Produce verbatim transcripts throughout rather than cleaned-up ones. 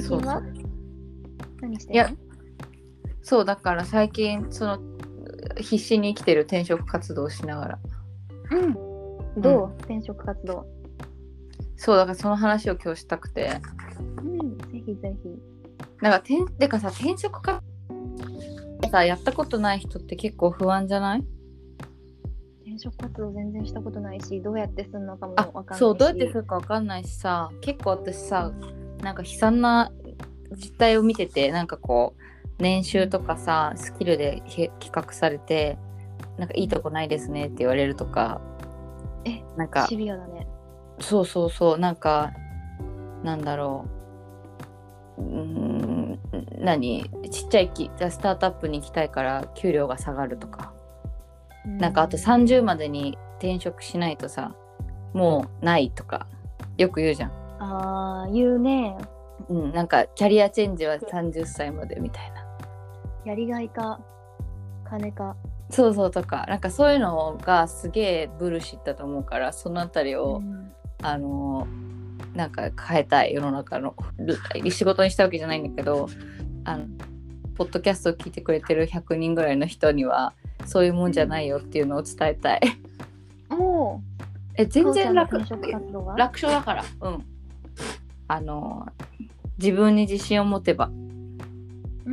近はそうそう何していやるの？ そうだから最近その必死に生きてる転職活動をしながらうん。どう、転職活動？ そうだからその話を今日したくてうん、ぜひぜひ。 なんかてんてかさ転職活動さやったことない人って結構不安じゃない？ 転職活動全然したことないし、どうやってすんのかもあわかんないし。 そうどうやってするかわかんないしさ結構私さなんか悲惨な実態を見ててなんかこう年収とかさスキルで企画されてなんかいいとこないですねって言われるとかえ、 なんかシビアだね。 そうそうそうなんかなんだろううーん何ちっちゃいきスタートアップに行きたいから給料が下がるとかなんかあとさんじゅうまでに転職しないとさもうないとかよく言うじゃん。 あー、言うね。 うん、なんかキャリアチェンジはさんじゅっさいまでみたいな。 やりがいか金か。 そうそうとかなんかそういうのがすげえブルシットだと思うからそのあたりを、 うん、 あのなんか変えたい世の中の仕事にしたわけじゃないんだけどあのポッドキャストを聞いてくれてるひゃくにんぐらいの人にはそういうもんじゃないよっていうのを伝えたい。 もうえ全然楽転職活動は楽勝だからうんあの自分に自信を持てばうん、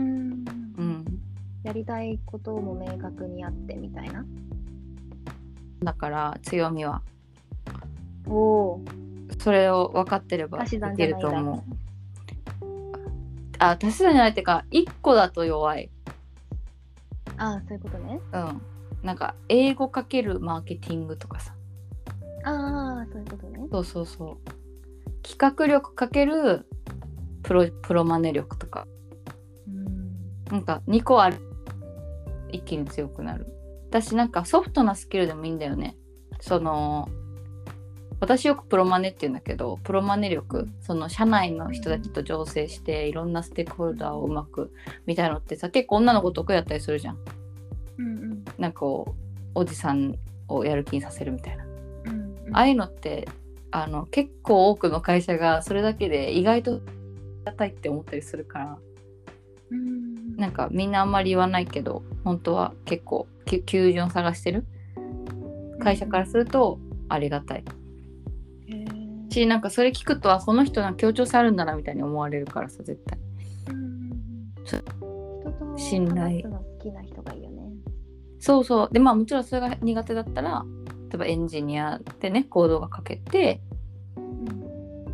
うん、 やりたいことも明確にあってみたいな。 だから強みはおお、 それを分かってればできると思う。あ、足し算じゃないっていうかいっこだと弱い。 ああ、そういうことね。 うんなんか英語かけるマーケティングとかさああ、そういうことね。 そうそうそう企画力かけるプロ、プロマネ力とかうんなんかにこある一気に強くなる。私なんかソフトなスキルでもいいんだよね。その私よくプロマネって言うんだけどプロマネ力その社内の人たちと調整していろんなステークホルダーをうまくみたいなのってさ結構女の子得意だったりするじゃん。 うんうんなんかこうおじさんをやる気にさせるみたいな、 うんうん、 ああいうのってあの結構多くの会社がそれだけで意外とやりたいって思ったりするからうん、 なんかみんなあんまり言わないけど本当は結構求人を探してる会社からするとありがたい、 うん、 しなんかそれ聞くとあこの人は協調性あるんだなみたいに思われるからさ絶対、 うん、人と信頼話すの好きな人がいいよね。 そうそうでまあもちろんそれが苦手だったら例えばエンジニアでねコードが書けて、うん、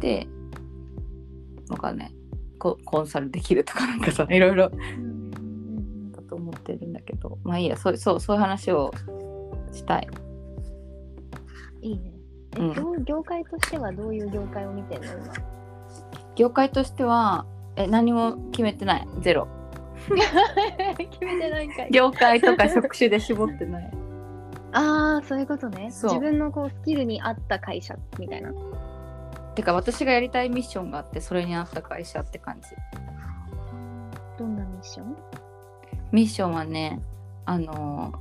でわかんないコンサルできるとかなんかさいろいろだと思ってるんだけどまあいいやそうそうそういう話をしたい。 いいね。え、 うん、 業界としてはどういう業界を見てるの今？ 業界としてはえ何も決めてないゼロ決めてないんかい。 業界とか職種で絞ってないああそういうことね。 そう自分のこうスキルに合った会社みたいな。 てか私がやりたいミッションがあってそれに合った会社って感じ。 どんなミッション？ ミッションはねあの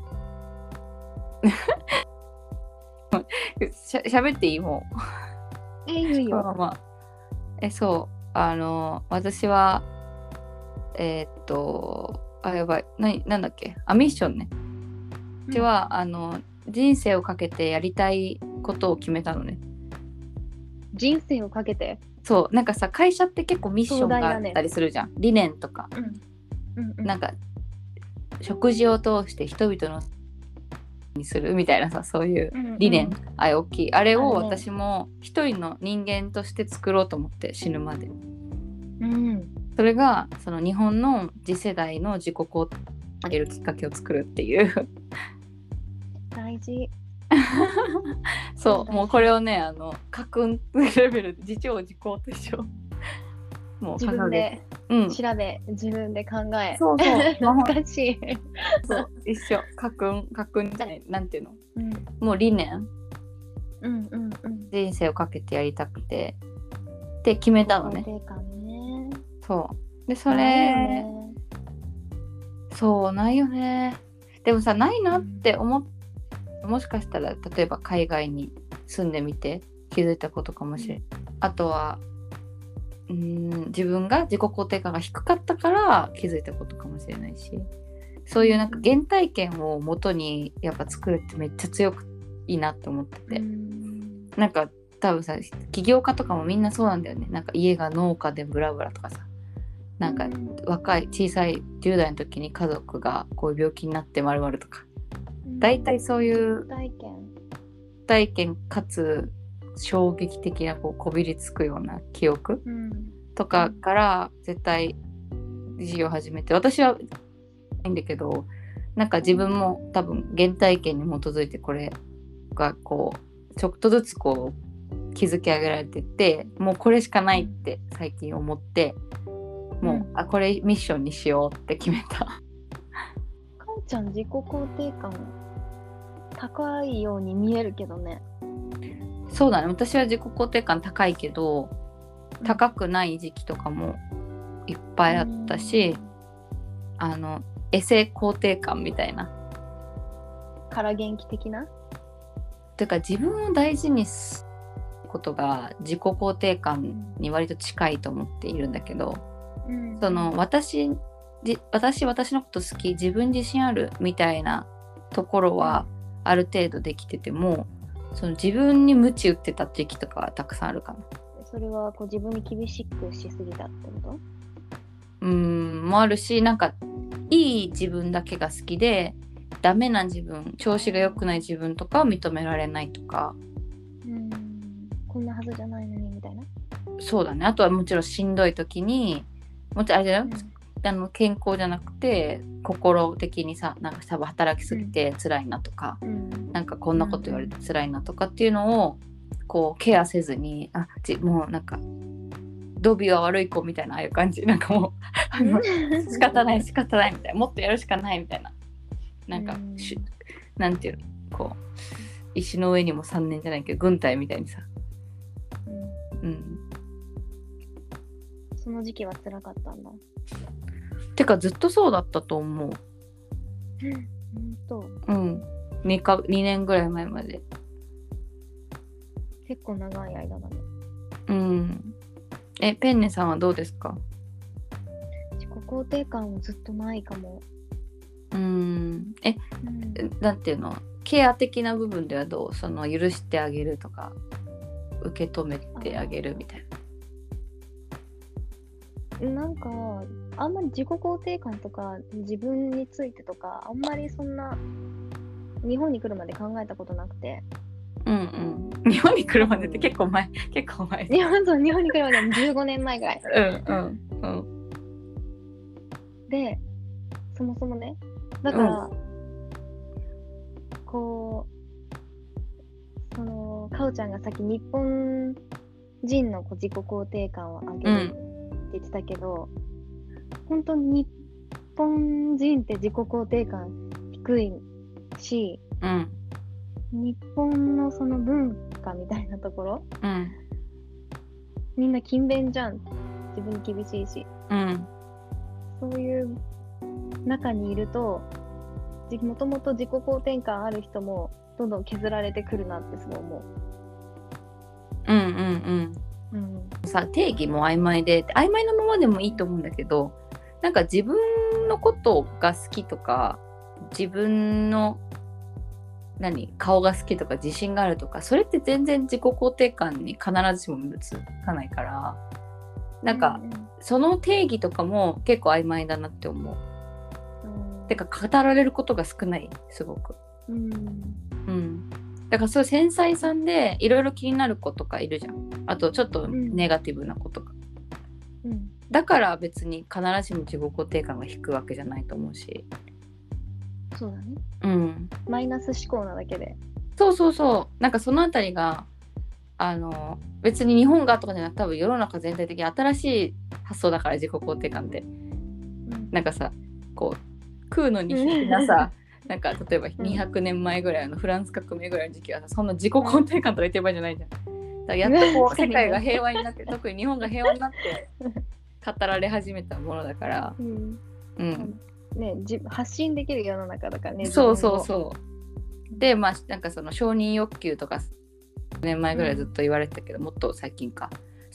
しゃ喋っていいもうえいいよ、 まあまあ、えそうあの私はえー、っとあやばいななんだっけあミッションねうちは、うん、あの人生をかけてやりたいことを決めたのね。 人生をかけてそうなんかさ会社って結構ミッションがあったりするじゃん、ね、理念とか、うんうんうん、なんか食事を通して人々のにするみたいなさそういう理念、うんうん、あれ大きいあれを私も一人の人間として作ろうと思って死ぬまで、うん、それがその日本の次世代の自己肯定を上げるきっかけを作るっていう大事そうもうこれをねあの家訓レベルで自重自公と一緒もう自分で調べ、うん、自分で考えそうそう懐かしいそう一緒家訓家訓じゃないなんていうの、 うん、 もう理念、 うんうんうん、 人生をかけてやりたくてって決めたのね。 ねそうでそれそうないよね。でもさないなって思っ、うん、もしかしたら例えば海外に住んでみて気づいたことかもしれない、うん、あとはうーん自分が自己肯定感が低かったから気づいたことかもしれないし、そういうなんか原体験を元にやっぱ作るってめっちゃ強くいいなって思ってて、うん、なんか多分さ起業家とかもみんなそうなんだよね。なんか家が農家でブラブラとかさ、なんか若い小さいじゅう代の時に家族がこういう病気になって丸々とか、だいたいそういう体験体験かつ衝撃的なこうこびりつくような記憶、うん、とかから絶対事業を始めて、私はないんだけど、なんか自分も多分原体験に基づいてこれがこうちょっとずつこう築き上げられてって、もうこれしかないって最近思って、もう、うん、あこれミッションにしようって決めた。かおちゃん自己肯定感高いように見えるけどね。 そうだね、私は自己肯定感高いけど、高くない時期とかもいっぱいあったし、あのエセ肯定感みたいなから元気的なというか、自分を大事にすることが自己肯定感に割と近いと思っているんだけど、うん、その私私私のこと好き、自分自信あるみたいなところはある程度できてても、その自分に鞭打ってた時期とかはたくさんあるかな。 それはこう自分に厳しくしすぎたってこと？ うーんもあるし、なんかいい自分だけが好きでダメな自分、調子が良くない自分とかを認められないとか、 うーんこんなはずじゃないのにみたいな。 そうだね。あとはもちろんしんどい時に、もちろんあれだよ、うん、あの健康じゃなくて心的にさ、なんか多分働きすぎて辛いなとか、うん、なんかこんなこと言われて辛いなとかっていうのをこうケアせずに、あじもうなんかドビーは悪い子みたいな、ああいう感じ、なんかもう仕方ない仕方ないみたいな、もっとやるしかないみたいな、なんか、うん、なんていうの、こう石の上にもさんねんじゃないけど軍隊みたいにさ、うん、うん、 その時期は辛かったんだ。 てかずっとそうだったと思う。 うん、ほんと。 うん。にかにねんぐらい前まで。 結構長い間だね。 うん。え、ペンネさんはどうですか？ 自己肯定感はずっとないかも。 うーん。え、うん、なんていうの？ケア的な部分ではどう？その許してあげるとか、受け止めてあげるみたいな。なんかあんまり自己肯定感とか自分についてとかあんまりそんな日本に来るまで考えたことなくて。 うんうん。日本に来るまでって結構前、結構前。 日本と日本に来るまでもじゅうごねんまえぐらい。 うんうんうん。 で、そもそもね、だから、うん、こうそのかおちゃんがさっき日本人のこう自己肯定感を上げるって言ってたけど、うん、本当に日本人って自己肯定感低いし、うん、日本のその文化みたいなところ、うん、みんな勤勉じゃん、自分に厳しいし、うん、そういう中にいるともともと自己肯定感ある人もどんどん削られてくるなってすごい思う。 うんうんうん、うん、さ定義も曖昧で曖昧なままでもいいと思うんだけど、なんか自分のことが好きとか自分の何顔が好きとか自信があるとか、それって全然自己肯定感に必ずしも向かないから、なんか、うんうん、その定義とかも結構曖昧だなって思う、うん、てか語られることが少ないすごく、うんうん、だからそういう繊細さんでいろいろ気になる子とかいるじゃん。あとちょっとネガティブな子とか、うん、だから別に必ずしも自己肯定感が低いわけじゃないと思うし。 そうだね、 うん、 マイナス思考なだけで。 そうそうそう、なんかそのあたりがあの別に日本がとかじゃなくて多分世の中全体的に新しい発想だから、自己肯定感って、うん、なんかさこう食うのに必死なさなんか例えばにひゃくねんまえぐらいのフランス革命ぐらいの時期はさ、そんな自己肯定感とか言ってる場合じゃないじゃん。だからやっとこう世界が平和になって特に日本が平和になって語られ始めたものだから、うん、うんね、発信できる世の中だからね。 そうそうそう。でまあなんかその承認欲求とかねんまえぐらいずっと言われてたけど、うん、もっと最近か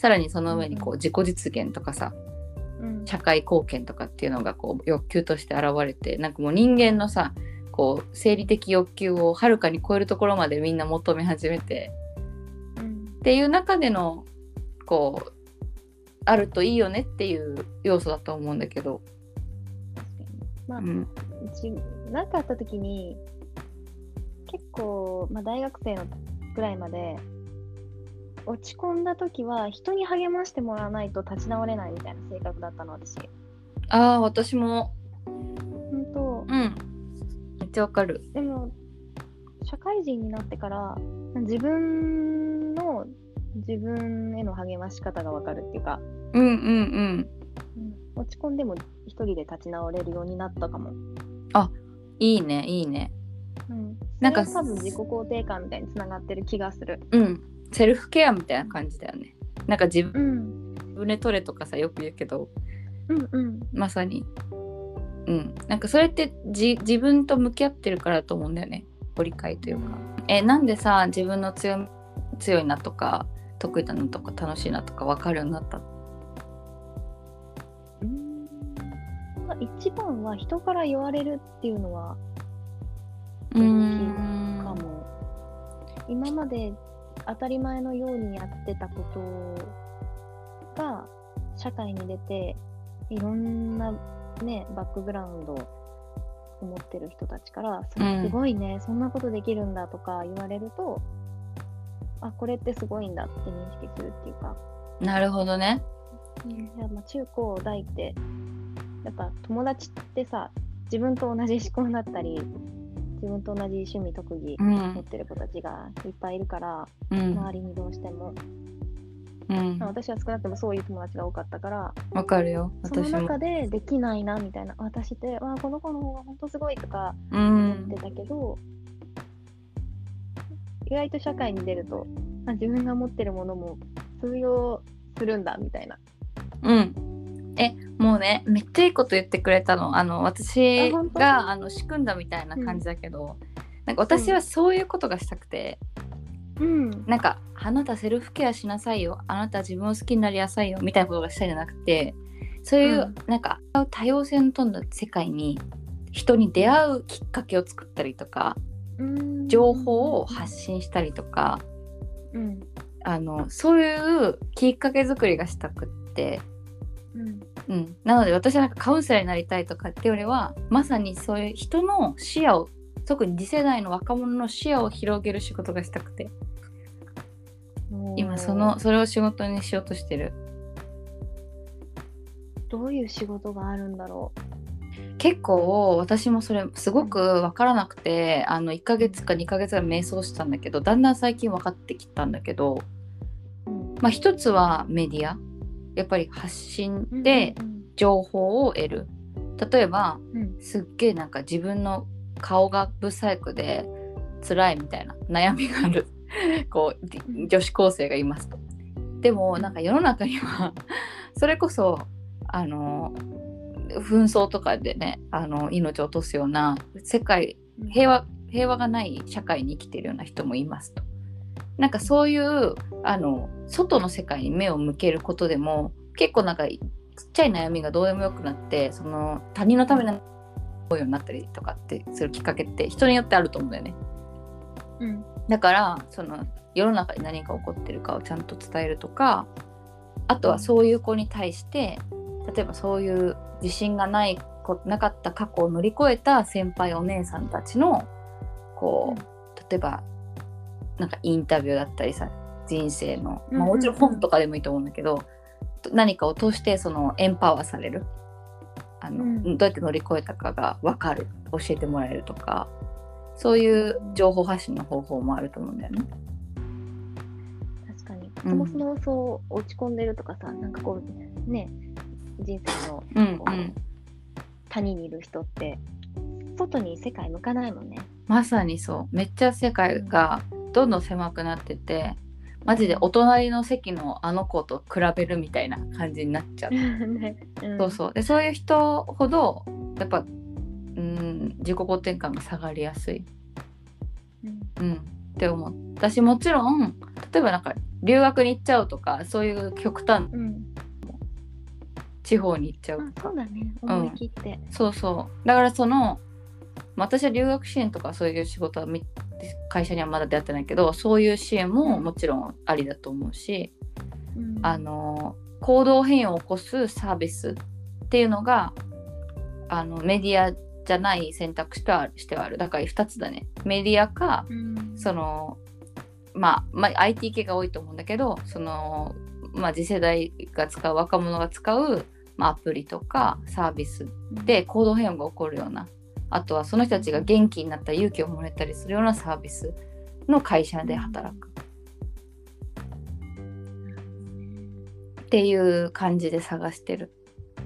さらにその上にこう自己実現とかさ、うん、社会貢献とかっていうのがこう欲求として現れて、なんかもう人間のさこう生理的欲求をはるかに超えるところまでみんな求め始めて、うん、っていう中でのこうあるといいよねっていう要素だと思うんだけど、 確かにまあ、うん、うちなんかあった時に結構、まあ、大学生のぐらいまで落ち込んだ時は人に励ましてもらわないと立ち直れないみたいな性格だったの私。 ああ私も本当、 うん、めっちゃわかる。 でも社会人になってから自分の自分への励まし方がわかるっていうか、 うんうんうん、 うん、落ち込んでも一人で立ち直れるようになったかも。 あ、いいねいいね。 うん、なんか多分自己肯定感みたいにつながってる気がする。 うん、セルフケアみたいな感じだよね。なんか自分、うん、自分で取れとかさよく言うけど、 うんうん、 まさに、うん、なんかそれってじ自分と向き合ってるからだと思うんだよね。ご理解というか。え、なんでさ自分の強み強いなとか得意だなとか楽しいなとか分かるようになった？ うーん、まあ、一番は人から言われるっていうのは大きいかも。今まで当たり前のようにやってたことが社会に出ていろんなねバックグラウンドを持ってる人たちからそれすごいね、うん、そんなことできるんだとか言われると、あ、これってすごいんだって認識するっていうか。 なるほどね。 うん、いやまあ中高大ってやっぱ友達ってさ自分と同じ思考だったり自分と同じ趣味特技持ってる子たちがいっぱいいるから、うん、周りにどうしても、うん、私は少なくともそういう友達が多かったから。 わかるよ。 その中でできないなみたいな、私ってわこの子の方が本当すごいとか思ってたけど、うん、意外と社会に出るとあ自分が持ってるものも通用するんだみたいな。 うん。えもうねめっちゃいいこと言ってくれたの。あの私があの仕組んだみたいな感じだけど、うん、なんか私はそういうことがしたくて、うん、なんかあなたセルフケアしなさいよ、あなた自分を好きになりなさいよみたいなことがしたいじゃなくて、そういう、うん、なんか多様性の富んだ世界に人に出会うきっかけを作ったりとか、うん、情報を発信したりとか、うん、あのそういうきっかけ作りがしたくって、うんうん、なので私はなんかカウンセラーになりたいとかっていうよりはまさにそういう人の視野を、特に次世代の若者の視野を広げる仕事がしたくて、今そのそれを仕事にしようとしてる。 どういう仕事があるんだろう。結構私もそれすごく分からなくて、あのいっかげつかにかげつぐらい瞑想したんだけど、だんだん最近分かってきたんだけど、まあ一つはメディア、やっぱり発信で情報を得る。例えば、うん、すっげえなんか自分の顔がブサイクで辛いみたいな悩みがあるこう女子高生がいますと。でもなんか世の中にはそれこそあの紛争とかでね、あの命を落とすような世界平和平和がない社会に生きているような人もいますと。なんかそういうあの外の世界に目を向けることでも結構なんかちっちゃい悩みがどうでもよくなって、その他人のために思うようになったりとかってするきっかけって人によってあると思うんだよね。うん、だからその世の中に何が起こってるかをちゃんと伝えるとか、あとはそういう子に対して例えばそういう自信がないなかった過去を乗り越えた先輩お姉さんたちのこう、うん、例えばなんかインタビューだったりさ、人生の、まあ、もちろん本とかでもいいと思うんだけど、うんうんうん、何かを通してそのエンパワーされる、あの、うん、どうやって乗り越えたかが分かる、教えてもらえるとか、そういう情報発信の方法もあると思うんだよね。 確かに、うん、そもそもそう落ち込んでるとかさ、なんかこうね人生のこう、うんうん、谷にいる人って外に世界向かないもんね。 まさにそう、めっちゃ世界がどんどん狭くなってて、マジでお隣の席のあの子と比べるみたいな感じになっちゃう、ねうん、そうそう。でそういう人ほどやっぱうん自己肯定感が下がりやすい、うんうん、って思う。私もちろん例えばなんか留学に行っちゃうとか、そういう極端、 うん、 地方に行っちゃうとか。 そうだね、思い切って、 うん、そうそうだからその私は留学支援とかそういう仕事は会社にはまだ出会ってないけど、そういう支援ももちろんありだと思うし、うん、あの行動変容を起こすサービスっていうのがあのメディアじゃない選択肢としてはある。だからふたつだね。メディアか、うん、そのまあ、まあ、アイティー 系が多いと思うんだけど、その、まあ、次世代が使う若者が使う、まあ、アプリとかサービスで行動変容が起こるような、あとはその人たちが元気になったり勇気をもらえたりするようなサービスの会社で働くっていう感じで探してる。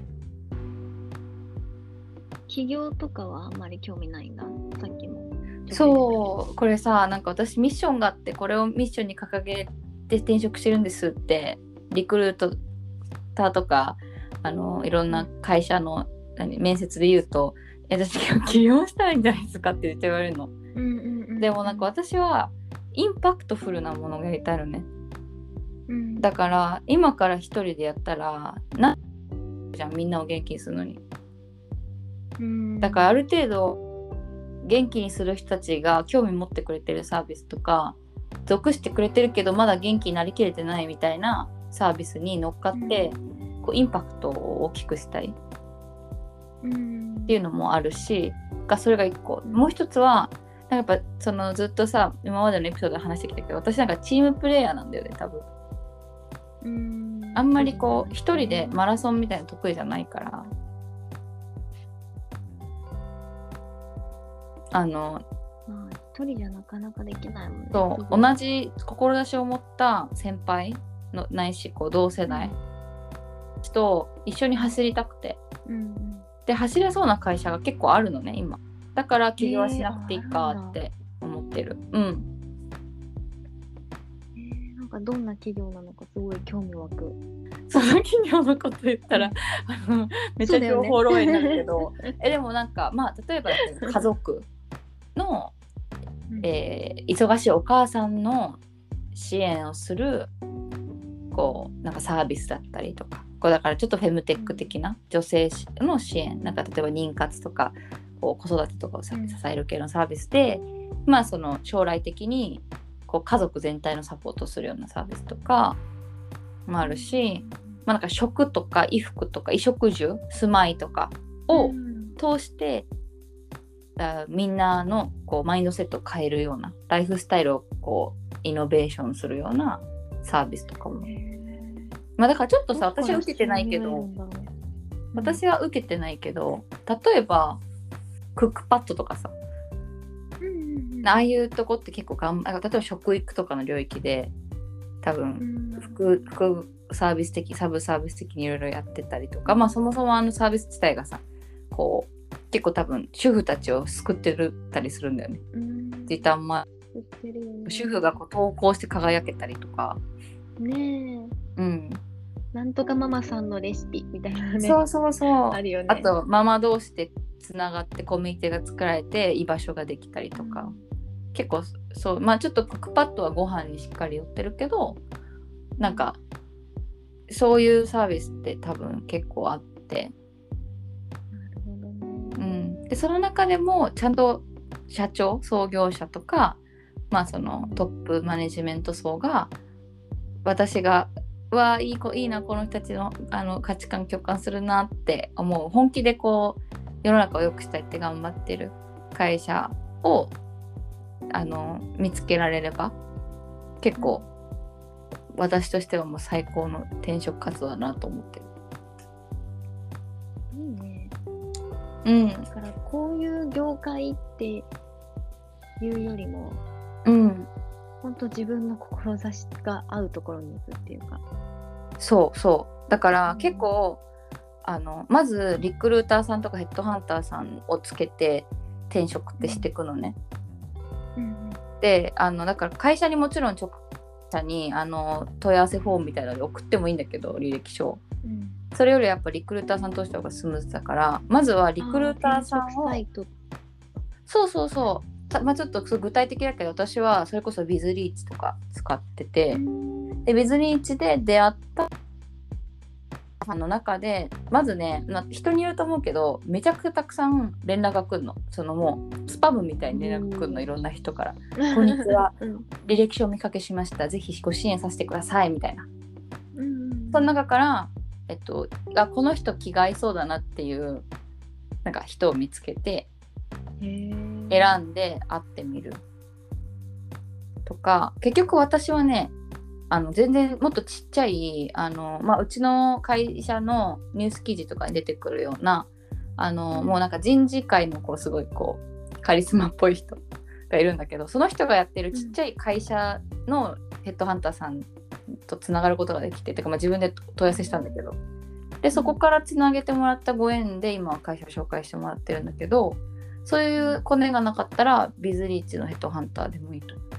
企業とかはあんまり興味ないんだ。さっきも。 そう、これさ、なんか私ミッションがあって、これをミッションに掲げて転職してるんですってリクルートターとかあのいろんな会社の何面接で言うと、私起業したらいいんじゃないですかって言って言われるの、うんうんうん、でもなんか私はインパクトフルなものをやりたいのね、うん、だから今から一人でやったらなじゃん、みんなを元気にするのに、うん、だからある程度元気にする人たちが興味持ってくれてるサービスとか、属してくれてるけどまだ元気になりきれてないみたいなサービスに乗っかって、うん、こうインパクトを大きくしたいっていうのもあるし、がそれが一個。もう一つはなんかやっぱそのずっとさ今までのエピソードで話してきたけど、私なんかチームプレイヤーなんだよね多分。うん、あんまりこう一人でマラソンみたいな得意じゃないから、あのまあ一人じゃなかなかできないもんね。 そう同じ志を持った先輩のないしこう同世代と一緒に走りたくて、うん、で走れそうな会社が結構あるのね今。だから起業はしなくていいかって思ってる。うん。 えー、なんかどんな企業なのかすごい興味湧く。 その企業のこと言ったらあのめっちゃ情報漏洩になるけど、ね、えでもなんかまあ例えば家族の、えー、忙しいお母さんの支援をするこうなんかサービスだったりとか、こうだからちょっとフェムテック的な女性の支援、なんか例えば妊活とかこう子育てとかを支える系のサービスで、うん、まあその将来的にこう家族全体のサポートをするようなサービスとかもあるし、まあ、なんか食とか衣服とか衣食住住まいとかを通して、うん、みんなのこうマインドセットを変えるようなライフスタイルをこうイノベーションするようなサービスとかも、まあだからちょっとさ私は受けてないけど、私は受けてないけど、例えばクックパッドとかさ、うんうん、ああいうとこって結構がん例えば食育とかの領域で多分副、副サービス的サブサービス的にいろいろやってたりとか、まあそもそもあのサービス自体がさこう結構多分主婦たちを救ってるたりするんだよね。時短も主婦がこう投稿して輝けたりとかねえ、うん、なんとかママさんのレシピみたいなね。 そうそうそう。 あるよね。 あとママ同士でつながってコミュニティが作られて居場所ができたりとか、うん、結構そうまあちょっとクックパッドはご飯にしっかり寄ってるけど、なんかそういうサービスって多分結構あって、なるほどね。うん。でその中でもちゃんと社長創業者とかまあそのトップマネジメント層が私がはいい子いいなこの人たち の, あの価値観共感するなって思う、本気でこう世の中を良くしたいって頑張ってる会社をあの見つけられれば結構私としてはもう最高の転職活動だなと思ってる。 いいね。 うん。 だからこういう業界っていうよりも、 うん。 本当自分の志が合うところに行くっていうか。 そうそうだから結構、うん、あのまずリクルーターさんとかヘッドハンターさんをつけて転職ってしていくのね、うん、であのだから会社にもちろん直社にあの問い合わせフォームみたいなので送ってもいいんだけど履歴書、うん、それよりやっぱリクルーターさんとした方がスムーズだから、まずはリクルーターさんをそうそうそうまあ、ちょっと具体的だけど私はそれこそビズリーチとか使ってて、 でビズニーチで出会ったあの中でまずね、人によると思うけどめちゃくちゃたくさん連絡が来るの。そのもうスパムみたいに連絡が来るの、いろんな人からこんにちは、うん、履歴書をお見かけしました、ぜひご支援させてくださいみたいな、うん、その中からえっとあこの人気が合いそうだなっていうなんか人を見つけて選んで会ってみるとか、結局私はねあの全然もっとちっちゃいあの、まあ、うちの会社のニュース記事とかに出てくるようなあの、うん、もうなんか人事界のこうすごいこうカリスマっぽい人がいるんだけど、その人がやってるちっちゃい会社のヘッドハンターさんとつながることができて、てかまあ自分で問い合わせしたんだけど、でそこからつなげてもらったご縁で今は会社を紹介してもらってるんだけど、そういうコネがなかったらビズリーチのヘッドハンターでもいいと思う。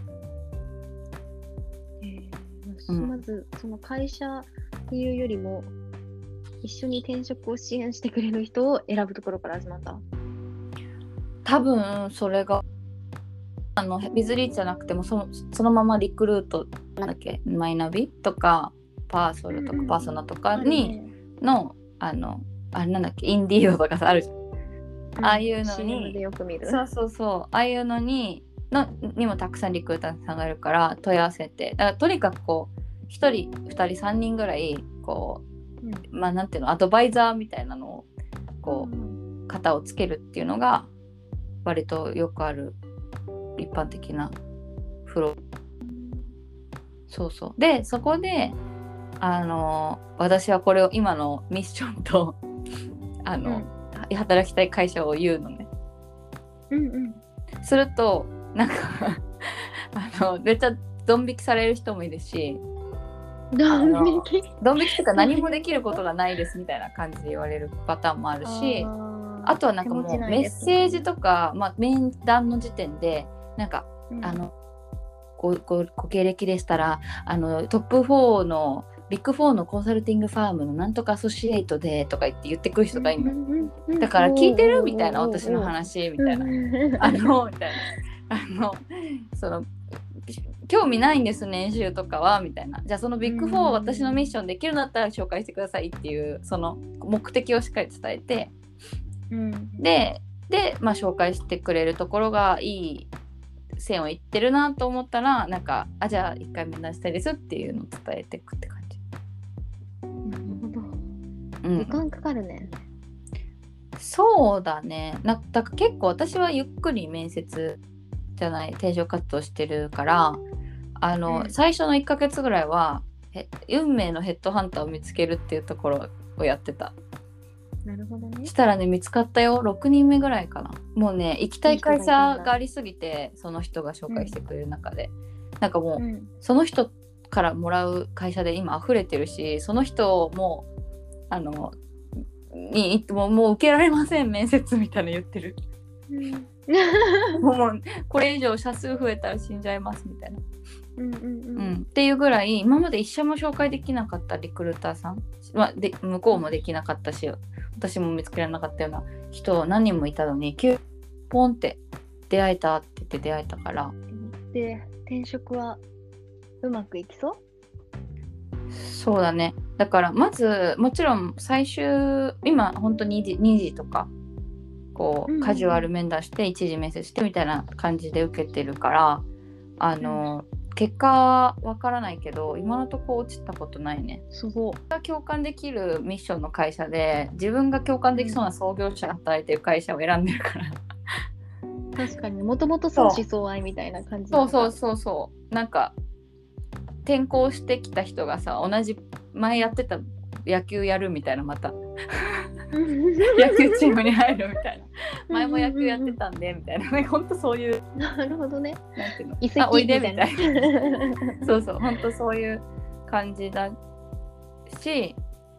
うん、まずその会社っていうよりも一緒に転職を支援してくれる人を選ぶところから始まった。 多分それがあのビズリーチじゃなくても そ, そのままリクルートなんだっけマイナビとかパーソルとか、うん、パーソナとかに、うん、のあのあれなんだっけインディードとかさあるじゃん、うん、ああいうのにシーエム でよく見る。 そうそうそうああいうのにのにもたくさんリクルーターさんがいるから問い合わせて、だからとにかくこうひとりふたりさんにんぐらいこう、うん、まあなんていうのアドバイザーみたいなのをこう、うん、肩をつけるっていうのが割とよくある一般的なフロー。そうそうでそこであの私はこれを今のミッションとあの、うん、働きたい会社を言うのね、うんうん、するとなんかあのめっちゃドン引きされる人もいるし、ドン引きドン引きとか何もできることがないですみたいな感じで言われるパターンもあるし、あ, あとはなんかもうメッセージとか、まあ、面談の時点でなんか、うん、あの ご, ご, ご経歴でしたらあのトップフォーのビッグフォーのコンサルティングファームのなんとかアソシエイトでとか言って言ってくる人がいるの、うんうん、だから聞いてるみたいな私の話みたいなあのみたいなあのその興味ないんです年収とかはみたいな、じゃあそのビッグフォーを私のミッションできるんだったら紹介してくださいっていうその目的をしっかり伝えて、うん、で, で、まあ、紹介してくれるところがいい線をいってるなと思ったらなんかあじゃあ一回面談したいですっていうのを伝えていくって感じ。 なるほど、うん、時間かかるね。 そうだね、なだから結構私はゆっくり面接じゃない転職活動してるからあの、うん、最初のいっかげつぐらいは運命のヘッドハンターを見つけるっていうところをやってた。 なるほどね。 したらね見つかったよ。ろくにんめぐらいかな。もうね行きたい会社がありすぎてその人が紹介してくれる中で、うん、なんかもう、うん、その人からもらう会社で今溢れてるしその人もあのにもう、もう受けられません面接みたいな言ってる、うんもうこれ以上社数増えたら死んじゃいますみたいな、うんうんうんうん、っていうぐらい今まで一社も紹介できなかったリクルーターさん、まあ、で向こうもできなかったし私も見つけられなかったような人何人もいたのに急にポンって出会えたって言って出会えたから。 で転職はうまくいきそう？ そうだね。だからまずもちろん最終今本当ににじとかこう、うん、カジュアル面談して一次面接してみたいな感じで受けてるからあの、うん、結果はわからないけど今のところ落ちたことないね。 すごい。 共感できるミッションの会社で自分が共感できそうな創業者が働いてる会社を選んでるから、 うん、確かにもともと相思相愛みたいな感じ。 そうそうそうそうなんか転校してきた人がさ同じ前やってた野球やるみたいなまた野球チームに入るみたいな前も野球やってたんでみたいな、ね、ほんとそういうなるほどねなんていうの移籍おいでみたいなそうそうほんとそういう感じだし、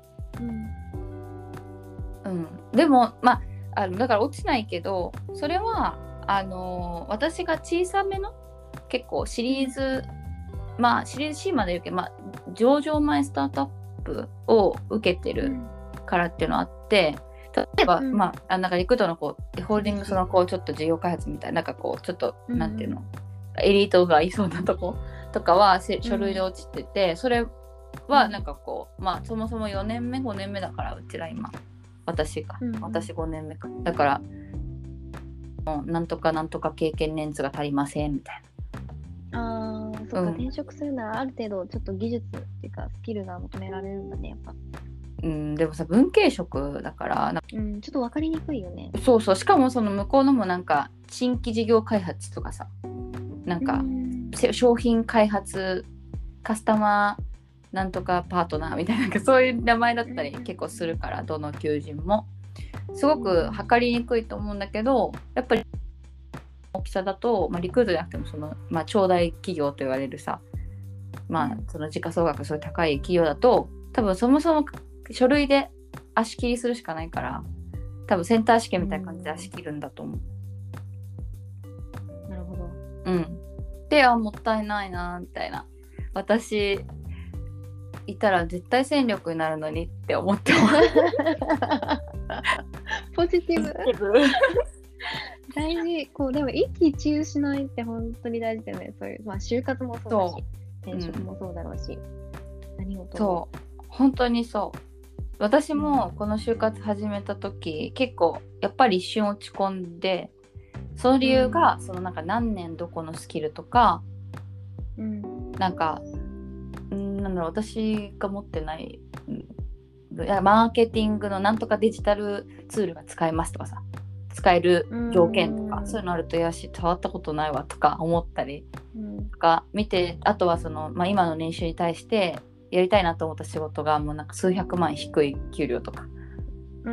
うんうん、でもまああのだから落ちないけどそれはあのー、私が小さめの結構シリーズまあシリーズ C まで言うけど、まあ、上場前スタートアップを受けてるからっていうのがあって、例えば、うん、まあなんかリクルートのこうホールディングスのこうちょっと事業開発みたいななんかこうちょっと、うん、なんていうのエリートがいそうなとことかは書類で落ちてて、うん、それはなんかこう、まあそもそもよねんめごねんめだから、うちら今私か、うん、私ごねんめか、だからもうなんとかなんとか経験年数が足りませんみたいな。あー、そっか、うん、転職するならある程度ちょっと技術っていうかスキルが求められるんだね、やっぱ。 うん、でもさ文系職だからな、 うん、ちょっと分かりにくいよね。 そうそう、しかもその向こうのもなんか新規事業開発とかさ、なんか商品開発カスタマーなんとかパートナーみたい な, なんかそういう名前だったり結構するから、どの求人もすごく測りにくいと思うんだけど、やっぱり大きさだと、まあ、リクルートじゃなくてもその、まあ、長大企業と言われるさ、まあその時価総額がすごい高い企業だと、多分そもそも書類で足切りするしかないから、多分センター試験みたいな感じで足切るんだと思う。 なるほど。 うん。で、あ、もったいないなみたいな。私いたら絶対戦力になるのにって思ってます。 ポジティブ。大事。こうでも一喜一憂しないって本当に大事だよね。そういう、まあ就活もそうだし、転職もそうだろうし、うん、何事も。 そう本当にそう。私もこの就活始めた時、結構やっぱり一瞬落ち込んで、その理由が、うん、そのなんか何年どこのスキルとか、うん、なんかんなんだろう、私が持ってない、いやマーケティングのなんとかデジタルツールが使えますとかさ、使える条件とか、うん、そういうのあると、いやし触ったことないわとか思ったりとか見て、あとはその、まあ、今の年収に対してやりたいなと思った仕事がもうなんか数百万低い給料とか、うん、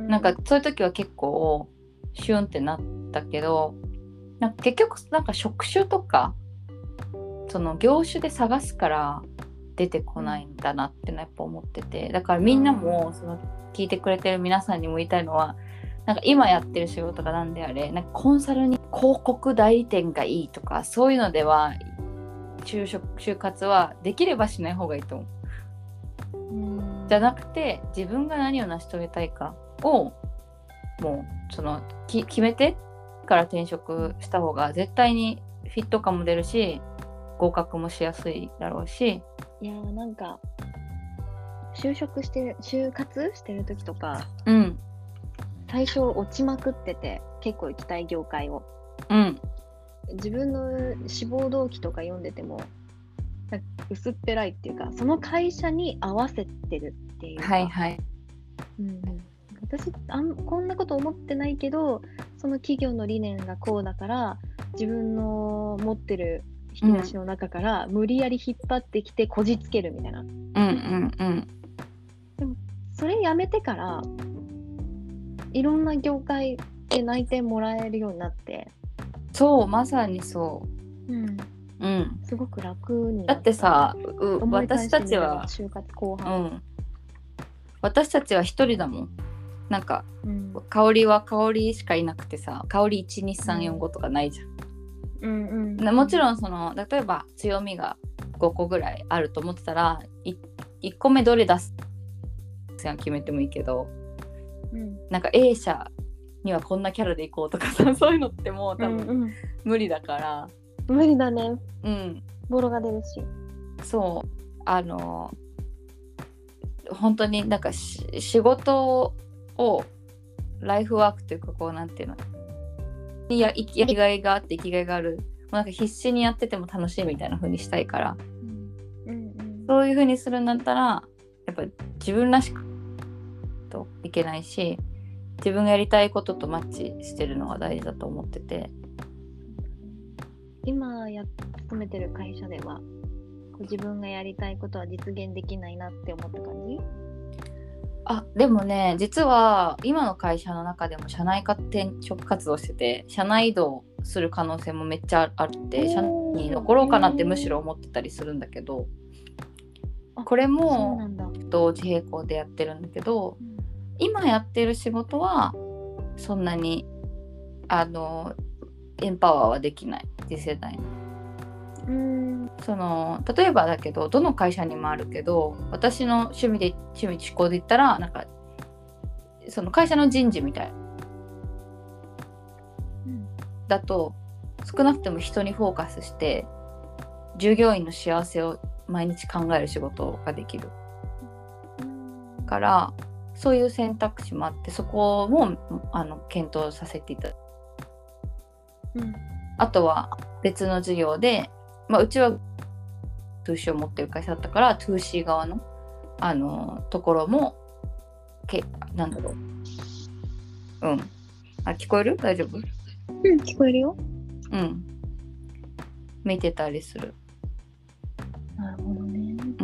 なんかそういう時は結構シュンってなったけど、なんか結局なんか職種とかその業種で探すから出てこないんだなってのはやっぱ思ってて、だからみんなもその聞いてくれてる皆さんにも言いたいのは、なんか今やってる仕事が何であれ、なんかコンサルに広告代理店がいいとかそういうのでは就職就活はできればしない方がいいと思う。うん、じゃなくて自分が何を成し遂げたいかをもうそのき決めてから転職した方が絶対にフィット感も出るし合格もしやすいだろうし。 いやーなんか就職してる就活してる時とか、 うん、 最初落ちまくってて結構行きたい業界を、 うん、 自分の志望動機とか読んでてもなんか薄っぺらいっていうか、その会社に合わせてるっていうか、 はいはい、 うん、私あんこんなこと思ってないけど、その企業の理念がこうだから自分の持ってる引き出しの中から無理やり引っ張ってきてこじつけるみたいな、うんうんうん、 でもそれやめてからいろんな業界で内定もらえるようになって、 そうまさにそう、 うんうん、すごく楽にだってさ、う私たちは就活後半、うん、 私たちは一人だもん。なんか、うん、香りは香りしかいなくてさ、香りいちにさんよんごとかないじゃん、うんうんうん、もちろんその例えば強みがごこぐらいあると思ってたら い, いっこめどれ出すか決めてもいいけど、うん、なんか A 社にはこんなキャラでいこうとかさ、そういうのってもう多分無理だから、 うんうん、無理だね、 うん、 ボロが出るし、そうあの本当になんか仕事をライフワークというか、こうなんていうの、いや生きがいがあって生きがいがある、もうなんか必死にやってても楽しいみたいな風にしたいから、うんうんうん、そういう風にするんだったらやっぱり自分らしくといけないし、自分がやりたいこととマッチしてるのが大事だと思ってて、 今や勤めてる会社ではこう自分がやりたいことは実現できないなって思った感じ？ あ、でもね、実は今の会社の中でも社内転職活動してて、社内移動する可能性もめっちゃあって、社内に残ろうかなってむしろ思ってたりするんだけど、これも同時並行でやってるんだけど、うん、今やってる仕事はそんなにあのエンパワーはできない、次世代の。うーん、その例えばだけど、どの会社にもあるけど、私の趣味で趣味思考で言ったら、なんかその会社の人事みたいな、うん、だと少なくとも人にフォーカスして従業員の幸せを毎日考える仕事ができるからそういう選択肢もあってそこもあの検討させていただいて、うん、あとは別の事業で、まあ、うちは ツーシー を持ってる会社だったから ツーシー 側の、あのところもけなんだろううんあ聞こえる？大丈夫？ うん聞こえるよ。 うん見てたりする。 なるほどね。 うん。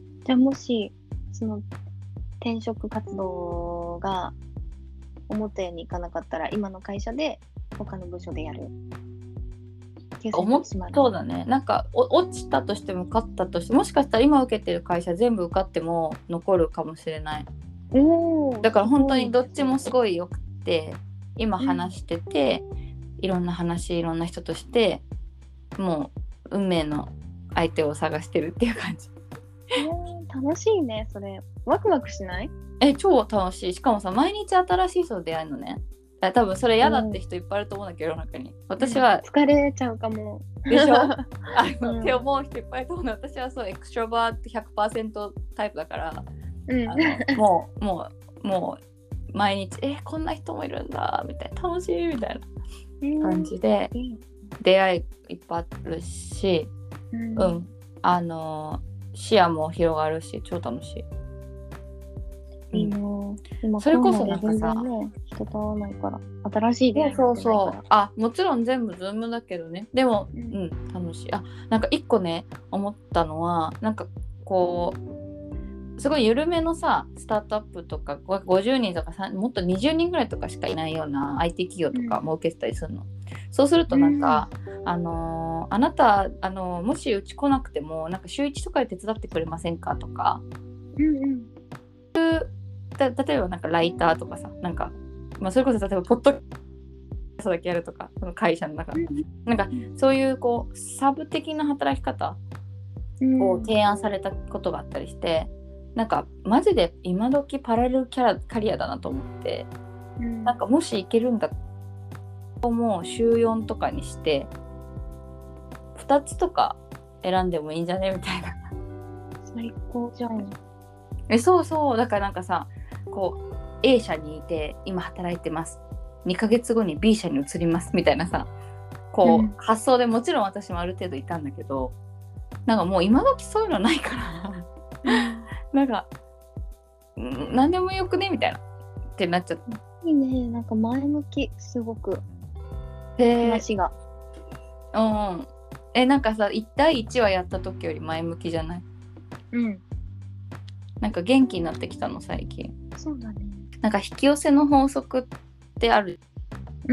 じゃあもしその転職活動が思ったようにいかなかったら今の会社で他の部署でやる。 思そうだね。なんか落ちたとしても受かったとしてもしかしたら今受けてる会社全部受かっても残るかもしれない。 おだから本当にどっちもすごいよくて今話してて、うん、いろんな話いろんな人としてもう運命の相手を探してるっていう感じ。 えー、楽しいねそれ。ワクワクしない？ え超楽しい。しかもさ毎日新しい人と出会えるのね。多分それ嫌だって人いっぱいいると思うんだけど世の中に。私は疲れちゃうかも。 でしょあの、うん、って思う人いっぱいいると思うの。私はそうエクストロバート ひゃくパーセント タイプだから、うん、あのもうもうもう毎日えこんな人もいるんだみたいな楽しいみたいな感じで、うん、出会いいっぱいあるし、うん、うん、あの視野も広がるし超楽しい。 いいの、うん、 それこそなんかさ、 ね、人と会わないから新しい出会いそうそうそうあもちろん全部ズームだけどねでも、うん、うん、楽しい。あなんか一個ね思ったのはなんかこうすごい緩めのさスタートアップとかごじゅうにんとかもっとにじゅうにんぐらいとかしかいないような アイティー 企業とかも受けてたりするの、うん、そうするとなんか、うん、あのー、あなた、あのー、もしうち来なくてもなんか週いちとかで手伝ってくれませんかとか、うんうん例えばなんかライターとかさなんか、まあ、それこそ例えばポッドキャストだけやるとかその会社の中でなんかそういうこうサブ的な働き方を提案されたことがあったりして、うん、なんかマジで今時パラレルキャラキャリアだなと思って、うん、なんかもしいけるんだもう週よんとかにしてふたつとか選んでもいいんじゃねみたいな。 最高じゃん。 えそうそうだからなんかさこう A 社にいて今働いてますにかげつごに B 社に移りますみたいなさこう、うん、発想でもちろん私もある程度いたんだけどなんかもう今時そういうのないからなんか何でもよくねみたいなってなっちゃった。 いいねなんか前向きすごく話がうんえなんかさいち対いちはやった時より前向きじゃない？ うんなんか元気になってきたの最近。 そうだね。 なんか引き寄せの法則ってある、 うん、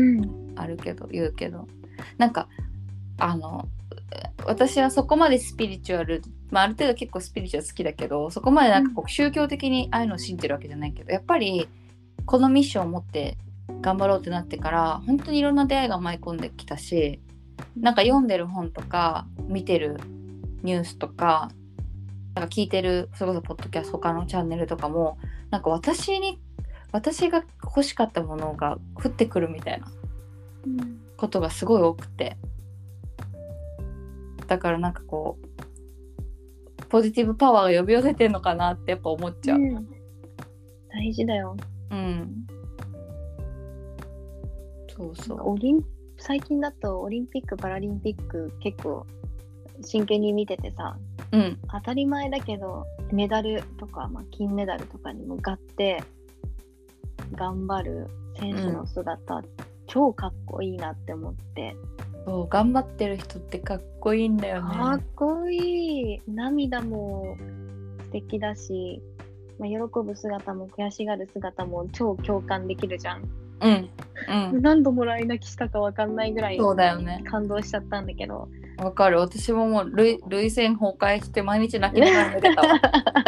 あるけど言うけどなんかあの私はそこまでスピリチュアル、まあ、ある程度結構スピリチュアル好きだけどそこまでなんかこう宗教的にああいうのを信じてるわけじゃないけどやっぱりこのミッションを持って頑張ろうってなってから本当にいろんな出会いが舞い込んできたしなんか読んでる本とか見てるニュースとかなんか聞いてるそれこそポッドキャスト他のチャンネルとかもなんか私に私が欲しかったものが降ってくるみたいなことがすごい多くて、だからなんかこうポジティブパワーが呼び寄せてんのかなってやっぱ思っちゃう、うん、 大事だよ。 うんそうそうオリン最近だとオリンピックパラリンピック結構真剣に見ててさ、 うん、 当たり前だけどメダルとか、まあ、金メダルとかに向かって頑張る選手の姿、うん、超かっこいいなって思って。 そう頑張ってる人ってかっこいいんだよね。 かっこいい。涙も素敵だし、まあ、喜ぶ姿も悔しがる姿も超共感できるじゃん。 うんうん、 何度もらい泣きしたか分かんないぐらいそうだよね感動しちゃったんだけど。 わかる。私ももう涙涙腺崩壊して毎日泣きながら寝てたわ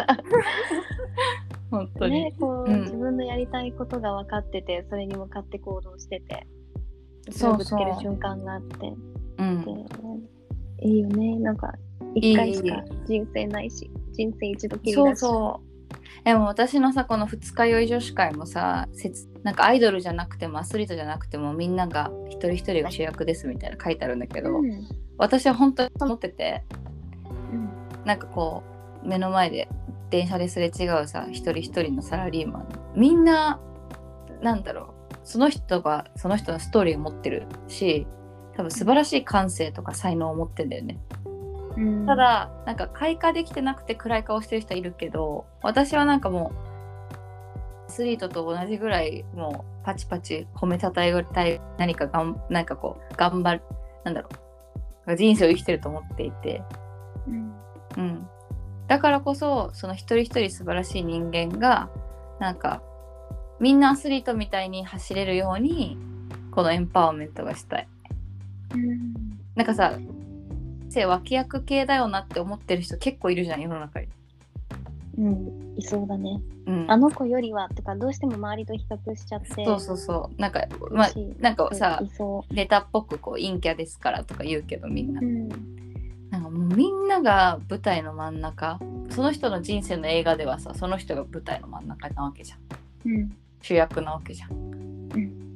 本当に、 ねこううん、自分のやりたいことが分かっててそれに向かって行動しててそれをぶつける瞬間があって、 うん、 でいいよね。なんか一回しか人生ないし人生一度きりだし。 そうそうでも私のさこの二日酔い女子会もさなんかアイドルじゃなくてもアスリートじゃなくてもみんなが一人一人が主役ですみたいな書いてあるんだけど、うん、私は本当に思っててなんかこう目の前で電車ですれ違うさ一人一人のサラリーマンみんななんだろうその人がその人のストーリーを持ってるし多分素晴らしい感性とか才能を持ってんだよね、うん、ただなんか開花できてなくて暗い顔してる人いるけど私はなんかもうアスリートと同じぐらいもうパチパチ褒めたたえたい何かがんなんかこう頑張るなんだろう人生を生きてると思っていて、うんうん、だからこそその一人一人素晴らしい人間がなんかみんなアスリートみたいに走れるようにこのエンパワーメントがしたい、うん、なんかさ脇役系だよなって思ってる人結構いるじゃん世の中に。 うんいそうだね、うん、あの子よりはとかどうしても周りと比較しちゃってそうそうそうなんかまあなんかさネタっぽくこう陰キャですからとか言うけどみんな、うん、なんかもうみんなが舞台の真ん中その人の人生の映画ではさその人が舞台の真ん中なわけじゃん、うん、主役なわけじゃん、うん、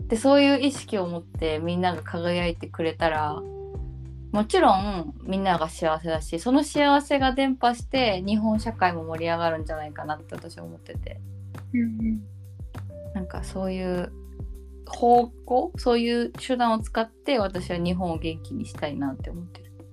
でそういう意識を持ってみんなが輝いてくれたらもちろんみんなが幸せだしその幸せが伝播して日本社会も盛り上がるんじゃないかなって私は思ってて、うんうん、なんかそういう方向そういう手段を使って私は日本を元気にしたいなって思ってる。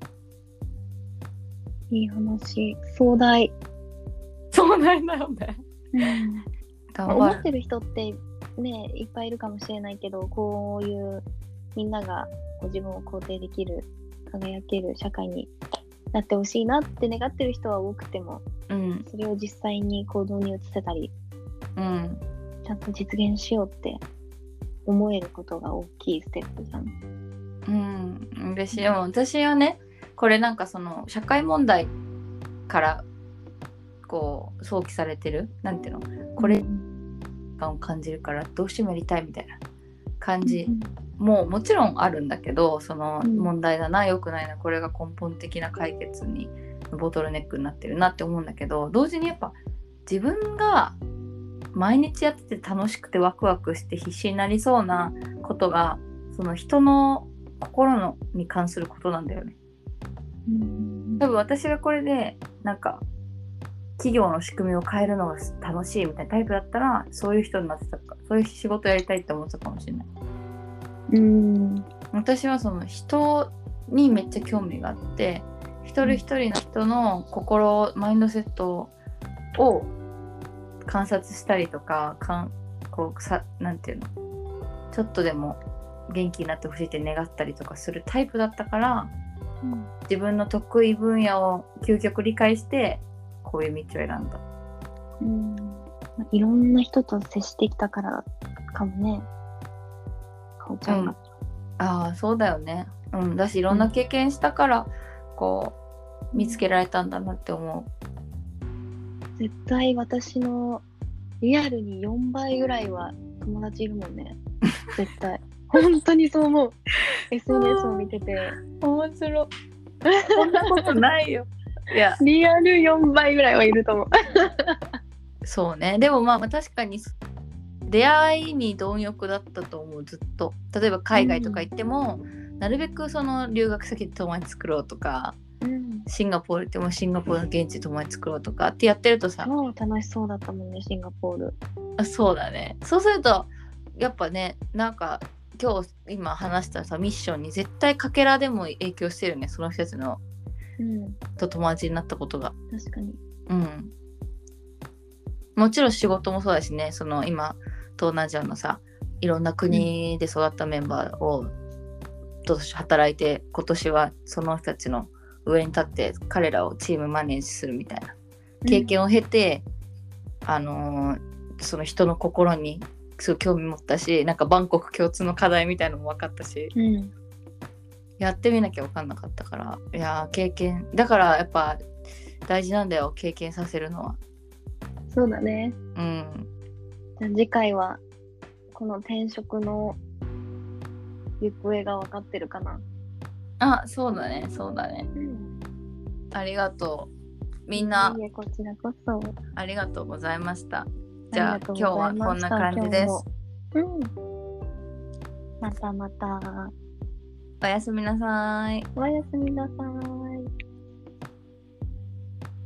いい話壮大壮大だよね、うん、 思ってる人ってねいっぱいいるかもしれないけどこういうみんながこう自分を肯定できる輝ける社会になってほしいなって願ってる人は多くても、うん、それを実際に行動に移せたり、うん、ちゃんと実現しようって思えることが大きいステップじゃん。 うん、嬉しい。でも私はねこれなんかその社会問題からこう想起されてるなんていうのこれ感を感じるからどうしてもやりたいみたいな感じ、うんもうもちろんあるんだけどその問題だな、うん、良くないなこれが根本的な解決にボトルネックになってるなって思うんだけど同時にやっぱ自分が毎日やってて楽しくてワクワクして必死になりそうなことがその人の心のに関することなんだよね、うん、多分私がこれでなんか企業の仕組みを変えるのが楽しいみたいなタイプだったらそういう人になってたかそういう仕事やりたいって思ってたかもしれない。うん私はその人にめっちゃ興味があって一人一人の人の心マインドセットを観察したりとか、かんこうさなんていうのちょっとでも元気になってほしいって願ったりとかするタイプだったから、うん、自分の得意分野を究極理解してこういう道を選んだ。 うんいろんな人と接してきたからかもね。ちゃんが、うん、 ああそうだよね、うん、だしいろんな経験したから、うん、こう見つけられたんだなって思う。絶対私のリアルによんばいぐらいは友達いるもんね絶対本当にそう思うエスエヌエス を見てて面白いそんなことないよいやリアルよんばいぐらいはいると思うそうねでもまあ確かに出会いに貪欲だったと思うずっと。例えば海外とか行っても、うん、なるべくその留学先で友達作ろうとか、うん、シンガポール行ってもシンガポールの現地で友達作ろうとかってやってるとさもう楽しそうだったもんねシンガポール。 あそうだね。そうするとやっぱねなんか今日今話したさミッションに絶対かけらでも影響してるねその人たちの、うん、と友達になったことが。 確かに。 うんもちろん仕事もそうだしねその今東南アジアのさいろんな国で育ったメンバーを、うん、と働いて今年はその人たちの上に立って彼らをチームマネージするみたいな経験を経て、うん、あのー、その人の心にすごい興味持ったしなんか万国共通の課題みたいなのも分かったし、うん、やってみなきゃ分かんなかったからいや経験だからやっぱ大事なんだよ経験させるのは。 そうだね。うん。じゃあ次回はこの転職の行方が分かってるかな。 あ、そうだね、そうだね。うん、ありがとう。みんな。 いえこちらこそ。 ありがとうございました。じゃあ今日はこんな感じです。うん。 またまた。 おやすみなさい。 おやすみなさい。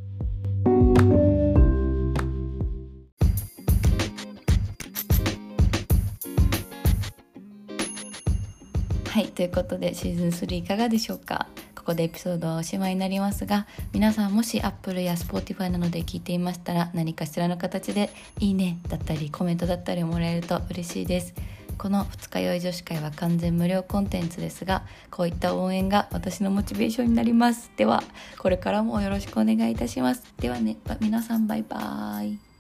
ということでシーズンスリーいかがでしょうか。ここでエピソードはおしまいになりますが、皆さんもし Apple や Spotify などで聞いていましたら、何かしらの形でいいねだったりコメントだったりもらえると嬉しいです。この二日酔い女子会は完全無料コンテンツですが、こういった応援が私のモチベーションになります。ではこれからもよろしくお願いいたします。ではね、皆さんバイバイ。